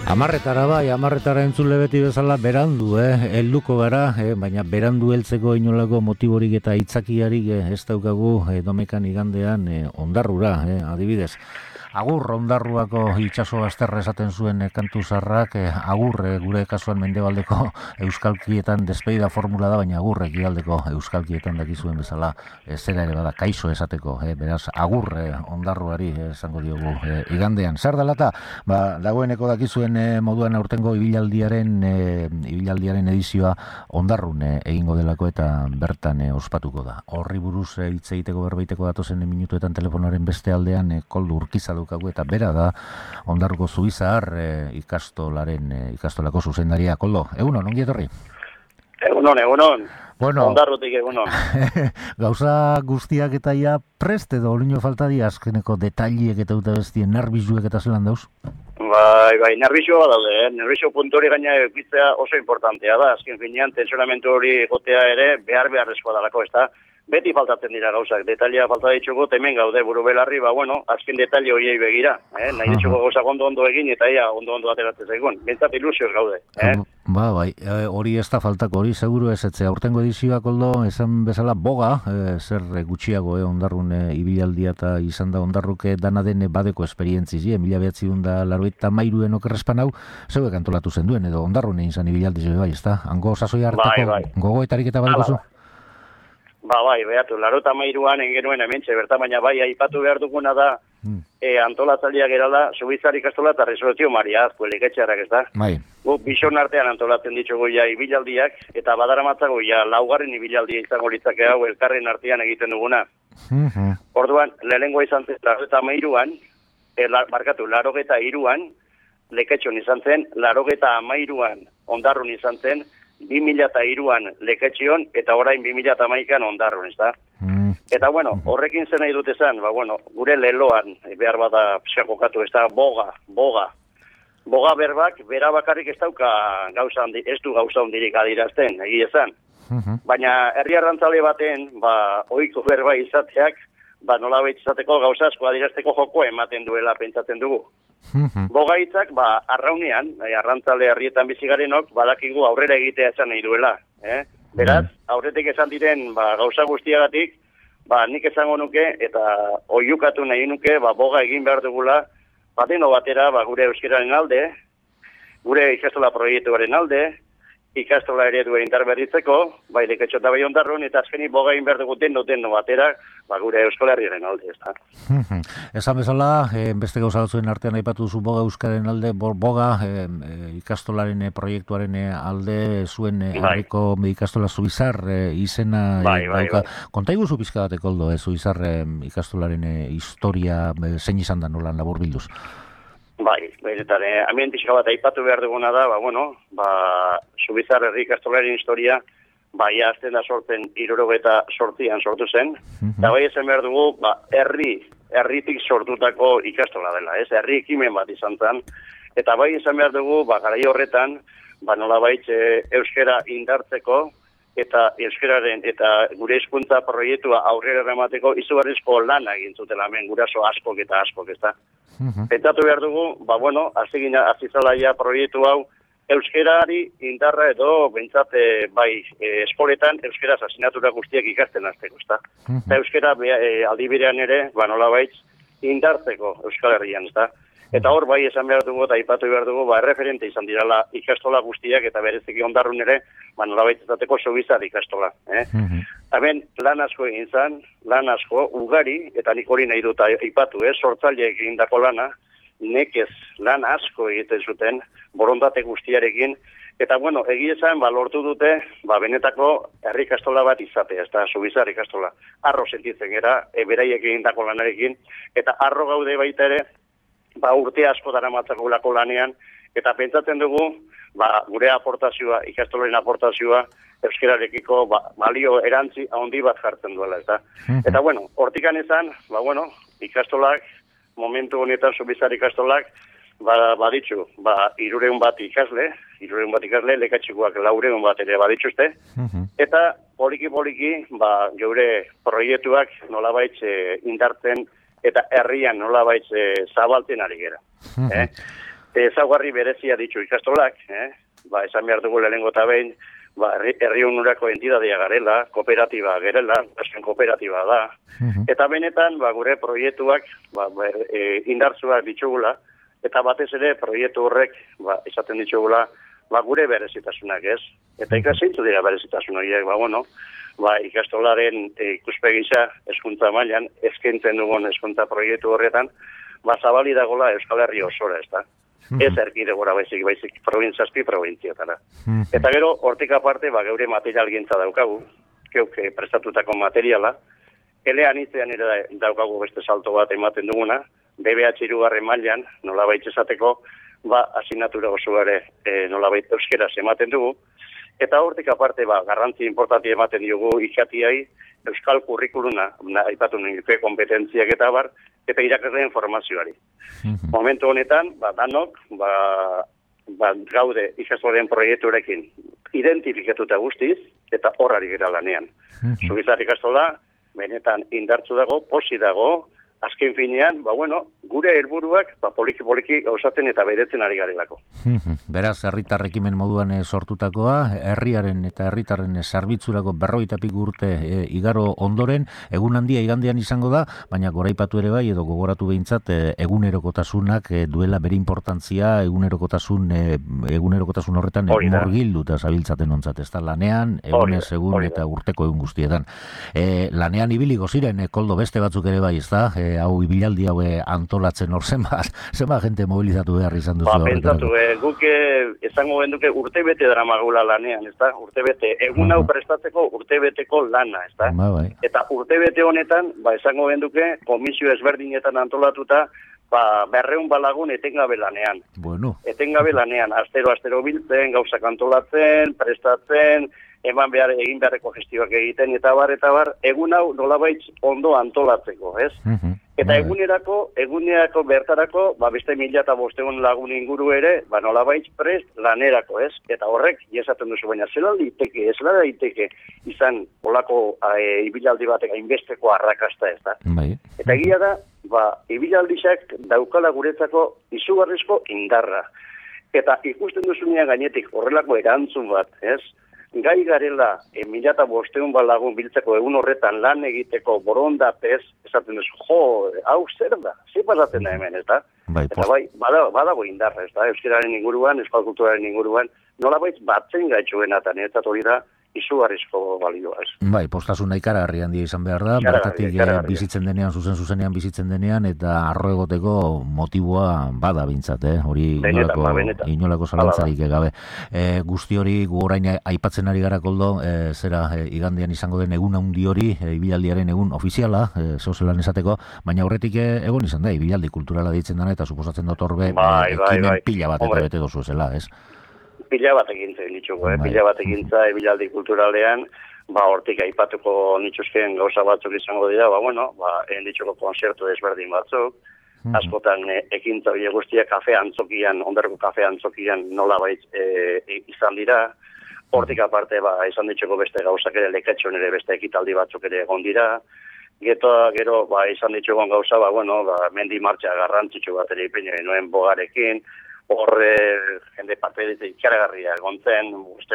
Amarretara entzule beti bezala berandu, helduko gara, baina berandu heltzeko inolako motiborik eta itzakiarik ez daukagu domekan igandean Ondarrura, adibidez. Agur Ondarruako itsaso bazterra esaten zuen kantu zarrak, agur gure kasuan mendebaldeko euskalkietan despedida formula da, baina agur ekialdeko euskalkietan dakizuen bezala zera ere bada kaixo esateko, beraz agur Ondarruari esango diogu igandean. Zer dalata, dagoeneko dakizuen moduan aurtengo ibilaldiaren edizioa Ondarrun egingo delako eta bertan ospatuko da. Horri buruz hitz egiteko berbaiteko datozen minutuetan telefonoaren beste aldean Koldo Urkiza daukagu eta bera da Ondarruko Zubizar ikastolako zuzendaria. Koldo, egunon, ongi etorri? Egunon. Bueno, Ondarrutik egunon. Gauza guztiak eta ia prest edo olino falta di azkeneko detailiek eta uta bestien nervizuek eta zelan dauz? Bai, nervizioa daude, nervizio puntu hori gaina egitzea oso importantea da, azken finean tensionamentu hori egotea ere beharrezkoa dalako, ez da? Beti faltatzen dira gauzak, detalia falta ditzuko, hemen gaude buru belarri, azken detaile horiei begira, nahi ditzuko gauzak ondo egin eta ondo ateratzen zaigun, bentsat ilusioz gaude. Bai, hori ez da faltako, hori seguru ez etzea, urtengo edizioa Koldo, esan bezala boga, zer gutxiago Ondarrun ibilaldia eta izan da Ondarruke dana den badeko esperientziz, 1983 okerrespan hau, zeuek antolatu zen duen, edo Ondarrun egin zan ibilaldiz, bai, ez da? Hango sasoi hartako gogoetarik eta badeko zu? Bai, behatu, 83an engenuen hementxe, berta baina bai, aipatu behar duguna da, antolatzaileak erala, Zubizar ikastola eta Resoluzio Maria Azpueliketxearak, ez da? Bai. Gu, bison artean antolatzen ditugu ibilaldiak, eta badaramatzago laugarren ibilaldia izango litzake hau elkarren artean egiten duguna. Orduan, lehenengoa izan zen, 83an, 83an, Leketxon izan zen, 83an, Ondarrun izan zen, 2003an Leketxion eta orain 2011an Ondarrun, ez da? Eta horrekin zen nahi dut esan, gure leloan behar bada psiakokatu, ez da, boga. Boga berbak, bera bakarrik ez dauka ez du gauza hondirik adirazten, egia esan. Baina herri arrantzale baten, ohiko berba izateak, nolabait izateko gauza asko adirazteko joko ematen duela pentsatzen dugu. Boga hitzak, arraunean, arrantzale herrietan bizigarenok, badakigu aurrera egitea esan nahi duela. Beraz, aurretik esan diren gauza guztiagatik, nik esango nuke, eta oiukatu nahi nuke, boga egin behar dugula, bateno batera, gure euskararen alde, gure ikastola proiektuaren alde, ikastola eredua indarberritzeko, Leketxo eta bai Ondarrun, eta azkenik boga egin behar dugu deno batera, gure euskal herriaren alde, ez da. Esan bezala, beste gauza batzuen artean aipatu duzu boga euskaren alde, boga ikastolaren proiektuaren alde zuen herriko ikastola Zubizar izena dauka. Konta iguzu pizka batek Koldo, Zubizar ikastolaren historia zein izan da nolan labur bilduz? Eta hemen pixka bat aipatu behar duguna da, Zubizar herri ikastolaren historia, azten da sortzen 1978an sortu zen, eta esan behar dugu, herritik sortutako ikastola dela, herri ekimen bat izan zen, eta esan behar dugu, garai horretan, nolabait euskara indartzeko, eta euskararen eta gure hizkuntza proiektua aurrera eramateko izugarrizko lana egin zutela hemen guraso askok, ez da? Pentsatu behar dugu, azizalaia proiektu hau, euskarari indarra edo, bentsate, eskoletan euskaraz asignatura guztiak ikasten azteko, ez da? Eta euskara aldibirean ere, nolabait, indartzeko Euskal Herrian, ez da? Eta hor, esan behar dugu, eta aipatu behar dugu, erreferente izan dirala ikastola guztiak, eta bereziki Ondarrun ere, nolabait izateko Zubizar ikastola. Hemen, lan asko egin zen, lan asko, ugari, eta nik hori nahi dut aipatu, sortzaileek egindako lana, nekez lan asko egiten zuten, borondate guztiarekin, eta egia esan, lortu dute, benetako herri ikastola bat izatea, ez da, Zubizar ikastola. Arro sentitzen gara, beraiek egindako lanarekin, eta arro gaude baita ere, urte asko dara matzakulako lanean, eta pentsatzen dugu, gure aportazioa, ikastolaren aportazioa, euskararekiko balio erantzi handi bat jartzen duela, ez da. Eta hortikan esan, ikastolak, momentu honetan Zubizar ikastolak, baditzu, 300 bat ikasle, Leketxikoak 400 bat ere badituzte, eta poliki, geure proiektuak nolabait indartzen eta herrian nolabait zabaltzen ari gera. ezaugarri berezia ditu ikastolak, esan behar dugu lehenengo eta behin, herri honurako entitatea garela, kooperatiba gerela, esan kooperatiba da, eta benetan gure proiektuak indartsuak ditugula, eta batez ere proiektu horrek esaten ditugula gure berezitasunak ez, eta ikaseintzu dira berezitasun horiek, ikastolaren ikuspegisa hezkuntza mailan eskaintzen dugun hezkuntza proiektu horretan, zabali dagola Euskal Herri osora, ez da. Ez erkidegora baizik zazpi probintziatara. Eta gero, hortik aparte, geure material gintza daukagu, geuk prestatutako materiala, elean itzean ere daukagu beste salto bat ematen duguna, BBH irugarren mailan, nolabait esateko, asignatura oso ere nolabait euskeraz ematen dugu, eta hortik aparte, garrantzi importanti ematen diogu ikatiai, euskal kurrikuluna, aipatu nuke kompetentziak eta eta irakasleen formazioari. Momentu honetan, danok, gaude ikastoleen proiekturekin identifikatuta guztiz, eta horrari gara lanean. Zubizar ikastola, benetan indartzu dago, posi dago, azken finean, gure helburuak poliki-poliki gauzatzen eta beretzen ari garelako. Beraz, herritarrekimen moduan sortutakoa, herriaren eta herritarren zerbitzurako 50 urte igaro ondoren, egun handia igandean izango da, baina goraipatu ere bai, edo gogoratu behintzat, egunerokotasunak duela bere importantzia, egunerokotasun horretan murgilduta zabiltzaten ontzat, ez da, lanean, egunez egun eta urteko egun guztietan. Lanean ibiliko ziren, koldo beste batzuk ere bai, ez da, hau ibilaldi hau antolatzen hor zenbat jente mobilizatu behar izan duzu. Pentsatu, guk esango benduke urtebete dramagula lanean, ez da? Urtebete, egun hau prestatzeko urtebeteko lana, ez da? Eta urtebete honetan, esango benduke, komisio ezberdinetan antolatuta, 200 balagun etengabe lanean. Etengabe lanean, astero biltzen, gauzak antolatzen, prestatzen, egin beharreko gestioak egiten, eta bar, egun hau nolabait ondo antolatzeko, ez? Eta egunerako bertarako, beste 1500 lagun inguru ere, nolabait prest lanerako, ez? Eta horrek, esaten duzu, baina zela daiteke izan olako ibilaldi batek hainbesteko arrakasta, ez da? Eta egia da, ibilaldizak daukala guretzako izugarrizko indarra. Eta ikusten duzunean gainetik horrelako erantzun bat, ez? Gai garela 1500 lagun biltzeko egun horretan lan egiteko borondatez, esaten duzu, hau zer da? Zer pasatzen da hemen, ez da? Eta badago indarra, ez da? Euskararen inguruan, euskal kulturaren inguruan, nolabait batzen gaitxuenatan, ez da hori da, izugarrizko balioa, ez. Postasun ikaragarri handia izan behar da, bertatik bizitzen denean, zuzenean bizitzen denean, eta arro egoteko motiboa bada bintzat, hori inolako zalantzarik gabe. Guzti hori, gu orain aipatzen ari gara koldo, zera igandean izango den egun handi hori, ibilaldiaren egun ofiziala, zehozelan esateko, baina horretik egon izan da, ibilaldi kulturala deitzen dena, eta suposatzen dut horbe, ekimen pila bat eta bete dozu ezela, ez? Pila bat egintzen ditugu, pila bat egintza ebilaldi kulturalean, hortik aipatuko nituzken gauza batzuk izango dira, egin dituko konzertu desberdin batzuk, askotan ekintza hori guztia kafe antzokian, ondarko kafe antzokian nolabait izan dira, hortik aparte izan dituko beste gauzak ere, lekatxon ere beste ekitaldi batzuk ere egon dira, gero izan dituko gauza, mendi martxa garrantzitsu bat ere ipine nuen bogarekin, jende parte ikaragarria egontzen,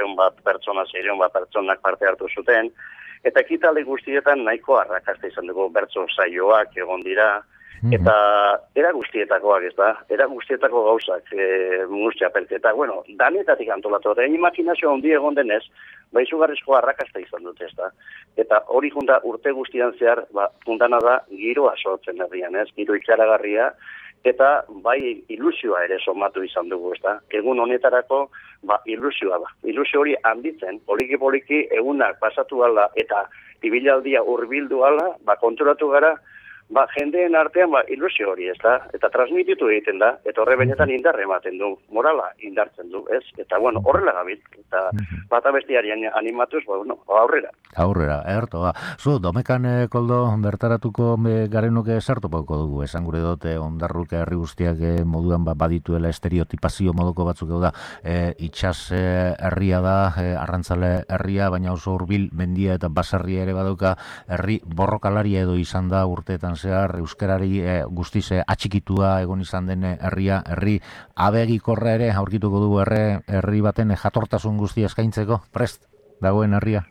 600 bat pertsonak parte hartu zuten, eta ekitaldi guztietan nahiko arrakasta izan dugu bertso saioak egon dira, eta era guztietakoak, ez da? Era guztietako gauzak, txapelketa, danetatik antolatu, eta imaginazio handi egon denez, izugarrizko arrakasta izan dute, ez da? Eta hori junta urte guztian zehar, juntana da giroa sortzen herrian, ez? Giro ikaragarria, eta ilusioa ere somatu izan dugu, ez da? Egun honetarako, ilusioa da. Ilusio hori handitzen, poliki-poliki egunak pasatu ala eta ibilaldia hurbildu ala, konturatu gara, jendeen artean ilusio hori, ez da? Eta transmititu egiten da, eta horre benetan indarre ematen du, morala indartzen du, ez? Eta, horrela gabil, eta bata bestiari animatuz, aurrera. Aurrera, erto, Zu, domekan, koldo, bertaratuko garenuke sartopauko dugu, esan gure dote, ondarruke herri guztiak moduan badituela estereotipazio moduko batzuk da, itxas herria da, arrantzale herria, baina oso hurbil mendia eta baserria ere badauka, herri borrokalaria edo izan da urteetan zehar euskarari guztiz atxikitua egon izan den herri abegikorra ere aurkituko dugu herri baten jatortasun guztia eskaintzeko prest dagoen herria.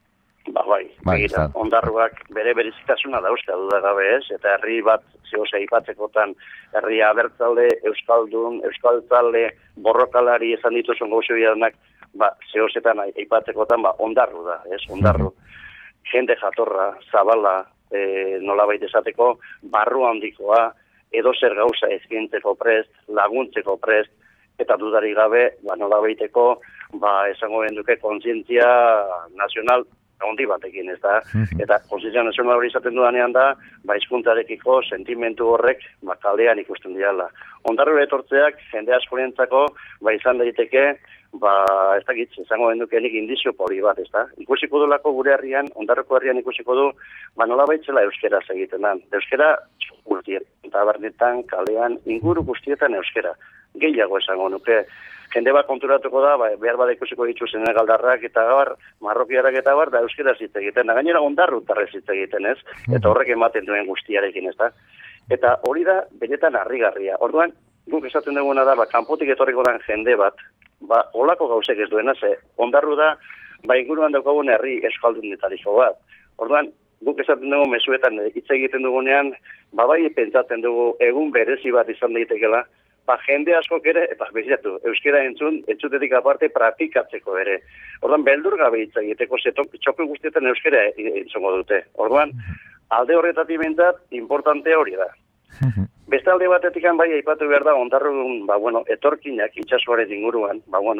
Bai, ondarruak bere berezitasuna dauzka dudagabe ez, eta herri bat zehose aipatzekotan herri abertzalde, euskaldun, euskaltzalde, borrokalari esan dituzun gauze bidanak, zehosetan aipatzekotan ondarru da, ez, ondarru. Jende jatorra, zabala, nolabait esateko, barru handikoa, edo zer gauza eskaintzeko prest, laguntzeko prest, eta dudari gabe, nolabaiteko, esango benduke kontzientzia nazional handi batekin, ez da? Eta kontzientzia nazional hori izaten dudanean da, hizkuntzarekiko sentimentu horrek kaldean ikusten diala. Ondarru etortzeak, jende askorentzako, izan daiteke, ez dakit, izango bendukenik indizio poli bat, ez da? Ikusiko dulako gure herrian, ondarruko herrian ikusiko du, nola baitzela euskera egiten da. Euskera guztietan, tabernetan, kalean, inguru guztietan euskera. Gehiago esango nuke. Jende bat konturatuko da, behar bat ikusiko ditu senegaldarrak eta marrokiarrak eta da euskera hitz egiten. Gainera ondarrutarrez hitz egiten, ez? Eta horrek ematen duen guztiarekin, ez da? Eta hori da, benetan harrigarria. Orduan, guk esaten duguna da, kanpotik etorriko den jende bat, olako gauzek ez duena, ondarru da, inguruan daukagun herri euskaldunetariko bat. Orduan, guk esaten dugu mezuetan hitz egiten dugunean, bai pentsatzen dugu egun berezi bat izan daitekela, jende askok ere, bezatu, euskera entzutetik aparte praktikatzeko ere. Orduan, beldur gabe hitz egiteko, txoko guztietan euskera entzongo dute. Orduan, alde horretatik bentzat, importante hori da. Beste alde batetik bai aipatu behar da, ondarrun, etorkinak itxasoaren inguruan,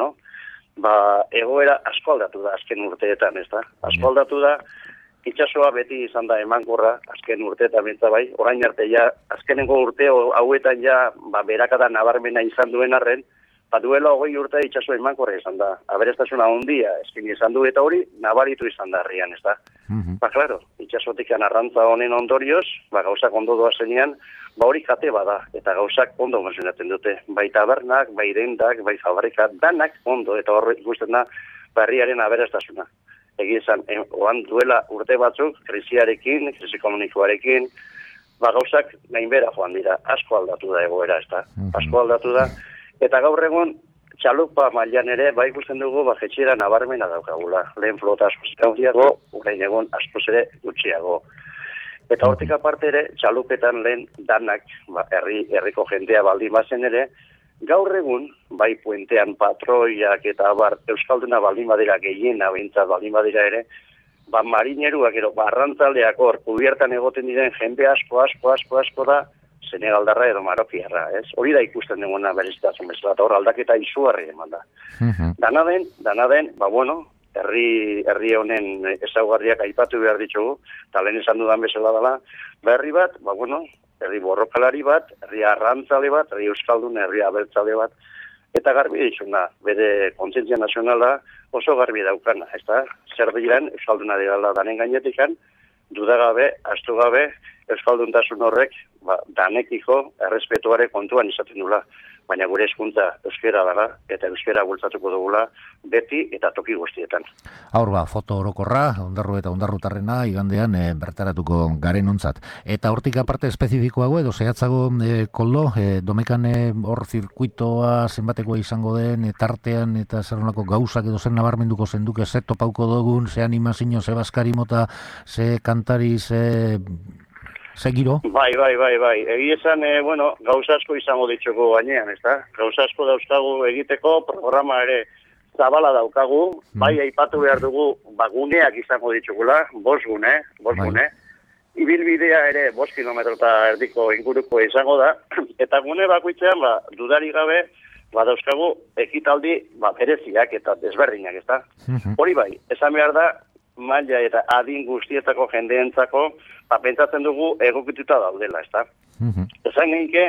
egoera asko aldatu da azken urteetan, ez da? Asko aldatu da, itxasoa beti izan da emankorra, azken urteetan bentsa bai, orain arte azkenengo urte hauetan berakada nabarmena izan duen arren, duela 20 urte itxasoa emankorra izan da. Aberastasuna handia eskin izan du eta hori nabaritu izan da herrian, ez da? Claro, itxasotik arrantza honen ondorioz, gauzak ondo doa zenean, hori kate bada, eta gauzak ondo funtzionatzen dute. Bai tabernak, bai dendak, bai fabrikat, danak ondo, eta hor ikusten da herriaren aberastasuna. Egia esan, oan duela urte batzuk, krisi ekonomikoarekin, gauzak gainbera joan dira, asko aldatu da egoera, ez da? Asko aldatu da, eta gaur egun, txalupa mailan ere, ikusten dugu, jetxera nabarmena daukagula. Lehen flota asko zikaudiago, orain egun asko ere gutxiago. Eta hortik aparte ere, txalupetan lehen danak, herriko jendea baldin bazen ere, gaur egun, puentean patroiak eta euskalduna baldin badira gehiena, behintzat baldin badira ere, marineruak ero, arrantzaleak hor, kubiertan egoten diren jende asko da, senegaldarra edo marokiarra, ez? Hori da ikusten duguna berezitasun bezala, eta hor aldaketa izugarri eman da. Dana den, herri honen ezaugarriak aipatu behar ditugu, eta lehen esan dudan bezala dela, herri bat, herri borrokalari bat, herri arrantzale bat, herri euskaldun, herri abertzale bat, eta garbi dituna, bere kontzientzia nazionala oso garbi daukana, ez da? Zer diren, euskalduna dira danen gainetikan, dudagabe, astu gabe, euskalduntasun horrek, danekiko errespetuare kontuan izaten dula. Baina gure hizkuntza euskera dela, eta euskera bultzatuko dugula beti eta toki guztietan. Foto orokorra, ondarru eta ondarrutarrena, igandean bertaratuko garen ontzat. Eta hortik aparte espezifikoago edo zehatzago koldo, domekan hor zirkuitoa zenbatekoa izango den, tartean eta zerronako gauzak edo zen nabarmenduko zenduke, ze topauko dugun, ze animazio, ze baskari mota, ze kantari, ze giro? Bai. Egi esan, gauza asko izango ditugu gainean, ez da? Gauza asko dauzkagu egiteko, programa ere zabala daukagu, aipatu behar dugu, guneak izango ditugula, 5 gune, ibilbidea ere 5 kilometro eta erdiko inguruko izango da, eta gune bakoitzean, dudari gabe, dauzkagu ekitaldi bereziak eta desberdinak, ez da? Hori esan behar da, maila eta adin guztietako jendeentzako, pentsatzen dugu egokituta daudela, ez da? Esan genike,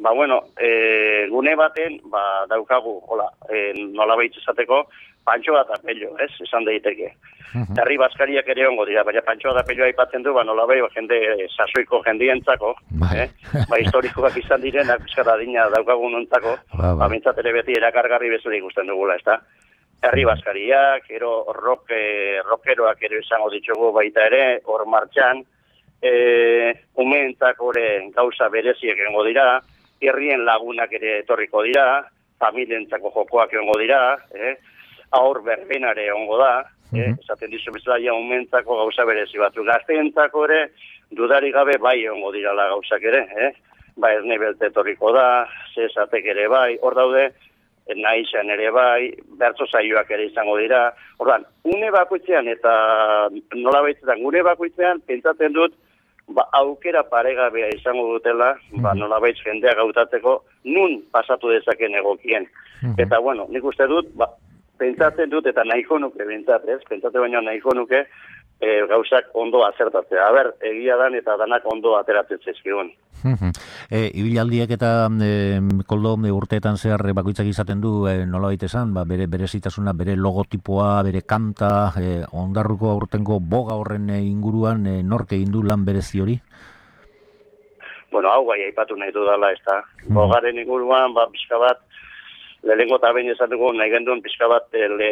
gune baten, daukagu, nola behitz esateko, pantxoa eta pello, ez? Esan daiteke. Herri baskariak ere ongo dira, baina pantxoa eta pelloa aipatzen du, nola behitz jende, sasoiko jendientzako, historikoak izan direnak, eskara dina daukagun ontzako, bintzat ere beti erakargarri bezala ikusten dugula, ez da? Herri baskariak, ero rockeroak ere izango ditugu baita ere, hor martxan, umeentzako gauza bereziek egongo dira, herrien lagunak ere etorriko dira, familientzako jokoak egongo dira, aur berbenare egongo da, esaten dizu bezala ja umeentzako gauza berezi batu. Gazteentzako ere, dudari gabe bai egongo dirala gauzak ere, ba erne belte etorriko da, zezatek ere bai, hor daude, naizan ere bai, bertso saioak ere izango dira. Ordan, une bakoitzean eta nola baitzetan, une bakoitzean pentsatzen dut, ba, aukera paregabea izango dutela, ba, nola baitz jendeak hautatzeko, nun pasatu dezaken egokien. Eta, bueno, nik uste dut, ba, pentsatzen dut, eta nahiko nuke, pentsate baina nahiko nuke, gauzak ondo azertatzea. Aber, egia dan eta danak ondo ateratzen zaizkigun. Ibilaldiak eta koldo urteetan zehar bakoitzak izaten du nolabait esan, ba, bere berezitasuna, bere logotipoa, bere kanta, ondarruko aurtengo boga horren inguruan nork egin du lan berezi hori? Bueno, hau gai aipatu nahi dudala, ez da. Bogaren inguruan, ba, pixka bat, lehengo eta behin esan dugu, nahi genduen pixka bat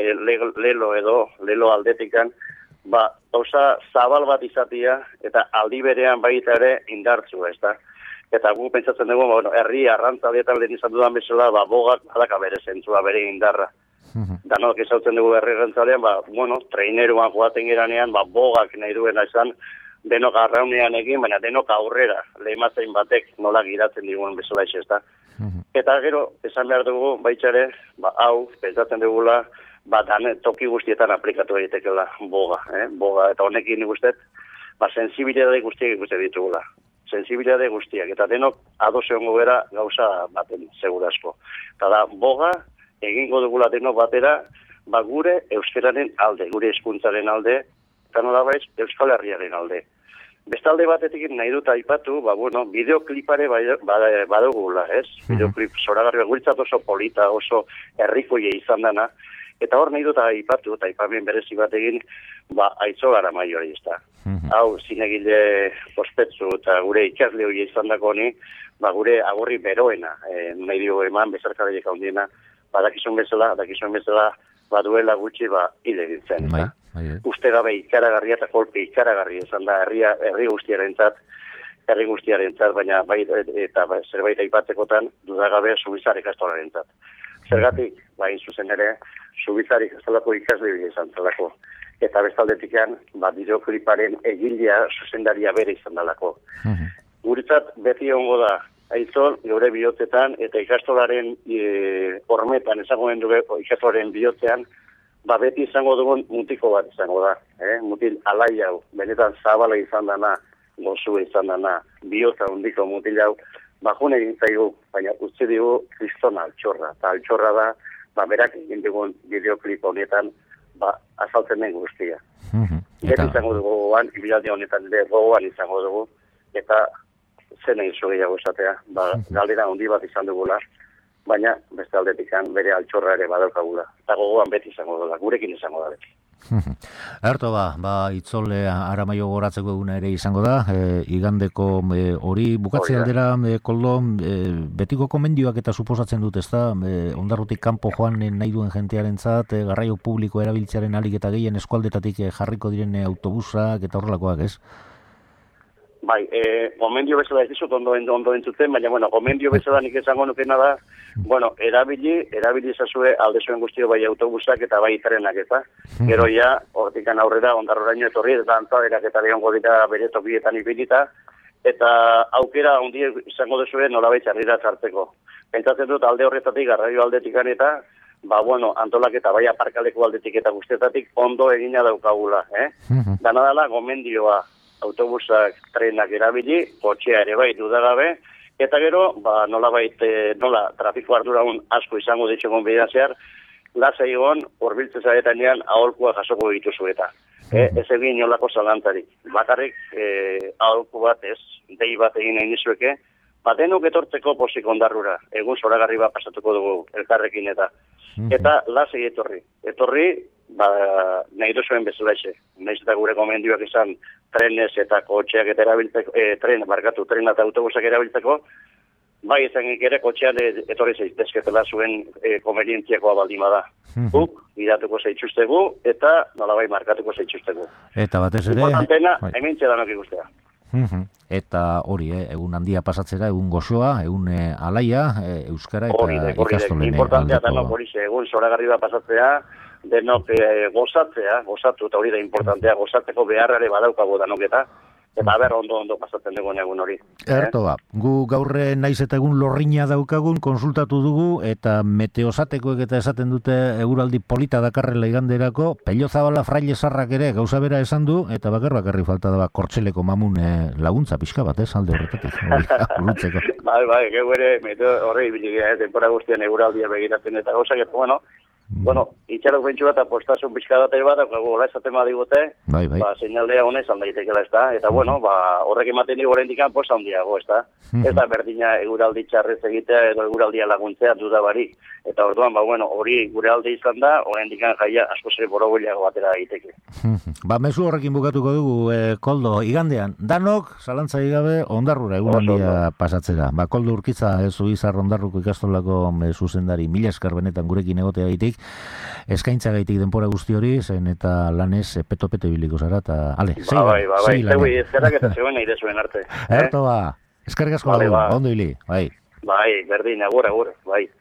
lelo aldetikan, ba, gauza zabal bat izatia, eta aldi berean baita ere indartzua, ez da. Eta gu pentsatzen dugu, bueno, herri arrantzaleetan lehen izan dudan bezala, ba, bogak badaka bere zentzua, bere indarra. Danok ezautzen dugu herri arrantzalean, ba, bueno, traineruan joaten geranean, ba, bogak nahi duena izan, denok arraunean egin, baina denok aurrera, lehimatzein batek nola giratzen diguen bezala ez da. Eta gero, esan behar dugu, baitxare, ba, hau, pentsatzen dugula, ba, toki guztietan aplikatu egitekeela boga, boga, eta honekin guztet, ba, sensibilidade guztiak ikuste ditugula. Sensibilidade guztiak, eta denok ados egongo bera gauza baten, segurasko. Eta da, boga egingo dugula denok batera, ba, gure euskararen alde, gure hizkuntzaren alde, eta nolabait Euskal Herriaren alde. Bestalde batetik nahi dut aipatu, ba, bueno, bideoklipare badugula, ez? Bideoklip zoragarria, guretzat oso polita, oso herrikoia izan dana, eta hor nahi dut aipatu, eta aipamen berezi batekin, ba, Aitzo Garamaio ez da. Hau, zinegile ospetsu eta gure ikasle hori izan dako honi, ba, gure agurri beroena, nahi dio eman, bezarkareiek handiena, badakizun bezala, ba, duela gutxi, ba, hile gintzen. Uste gabe ikaragarria eta kolpe ikaragarria izan da, herri guztiarentzat, baina bai, eta zerbait aipatzekotan, dudagabe Zubizar ikastorarentzat. Zergatik, ba, zuzen ere, Zubizar ikastolako ikasle hori izan zelako. Eta bestaldetikan, ba, bideokliparen egilea zuzendaria bere izan dalako. Guretzat beti ongo da, Aitzol, geure bihotzetan, eta ikastolaren hormetan, ezagoen dugu ikastolaren bihotzean, ba, beti izango dugun mutiko bat izango da. Mutil alai hau, benetan zabala izan dana, gozua izan dana, bihotza hundiko mutil hau, ba, june egin zaigu, baina utzi digu kristona altxorra. Eta altxorra da, ba, berak egin dugun bideoklip honetan, ba, azaltzen den guztia. Eta izango dugu gogoan, ibilaldi honetan ere gogoan izango dugu, eta zen egin gehiago esatea, ba, galdera handi bat izan dugula, baina beste aldetikan bere altxorra ere badaukagula. Eta gogoan beti izango dela, gurekin izango da beti. Erto ba, Itzole Aramaio goratzeko eguna ere izango da, igandeko hori bukatze aldera, koldo, betiko komendioak eta suposatzen dut, ezta, ondarrutik kanpo joan nahi duen jentearentzat, garraio publiko erabiltzearen alik eta gehien eskualdetatik jarriko diren autobusak eta horrelakoak, ez? Bai, gomendio bezala ez dizut ondo entzuten, baina, bueno, gomendio bezala nik esango nukena da, bueno, erabili ezazue alde zuen guztio bai autobusak eta bai trenak eta, gero ja, hortikan aurrera, ondarroraino etorri, eta antzaderak eta behongo dira bere tokietan ipilita, eta aukera ondia izango duzue nolabait harrira zarteko. Pentsatzen dut alde horretatik, garraio aldetikan eta, ba, bueno, antolak eta bai aparkaleko aldetik eta guztietatik ondo egina daukagula, Dana dela gomendioa, autobusak, trenak erabili, kotxea ere bai dudagabe, eta gero, ba, nolabait, nola, trafiko arduraun asko izango ditxegon bidean zehar, lasa egon, horbiltze zaretanean, aholkua jasoko dituzu eta. Ez egin nolako zalantarik. Bakarrik, aholku bat ez, dei bat egin nahi nizueke, denok etortzeko posik ondarrura, egun zoragarri bat pasatuko dugu elkarrekin eta. Eta lasei etorri. Ba, nahi duzuen bezala eze. Nahiz eta gure gomendioak izan trenez eta kotxeak eta erabiltzeko, tren eta autobusak erabiltzeko, bai ezagik ere kotxean etorri zeitezketela zuen konvenientziakoa baldima da. Guk, bidatuko zeitxustegu eta nolabai markatuko zeitxustegu. Eta batez ere... Importantena, hemen txedanok ikustea. Eta hori, egun handia pasatzera, egun gozoa, egun alaia, euskara eta ikastolen importantea da, hori egun zoragarri bat pasatzea, denok gozatu, eta hori da importantea, gozatzeko beharrare badaukago danok eta ber ondo pasatzen dugu egun hori. Erto ba, gu gaurre naiz eta egun lorrina daukagun konsultatu dugu, eta meteosatekoek eta esaten dute eguraldi polita dakarrela iganderako, Pello-Zabala Fraile Sarrak ere gauza bera esan du, eta bakarri falta da Kortxeleko mamun laguntza pixka bat, alde horretatik, urutzeko. Bai, geu ere, horre ibiligea, tempora guztian eguraldia begiratzen eta gauzak, bueno, itxarok bentsu bat apostasun pixkadate bat, hola esaten badigute, seinaldea honez aldaitekela, ez da? Eta, horrek ematen dugu oraindik posta handiago, ez da? Ez da berdina eguraldi txarrez egitea edo eguraldia laguntzea duda barik. Eta orduan, hori gure alde izan da, oraindik jaia asko zer borogoilago batera egiteke. Mezu horrekin bukatuko dugu, Koldo, igandean, danok, zalantzai gabe, ondarrura eguraldia pasatzera. Koldo Urkiza, Zubizar Ondarruko ikastolako zuzendari, mila esker benetan gurekin egotea gaitik, eskaintza gaitik denpora guzti hori, zen eta lanez peto-peto ibiliko zara, eta ale, zei lanen. Zerak eta zegoen nahi dezuen arte. Erto ba, eskerrik asko ondo hili, bai. Bai, berdin, agur, bai.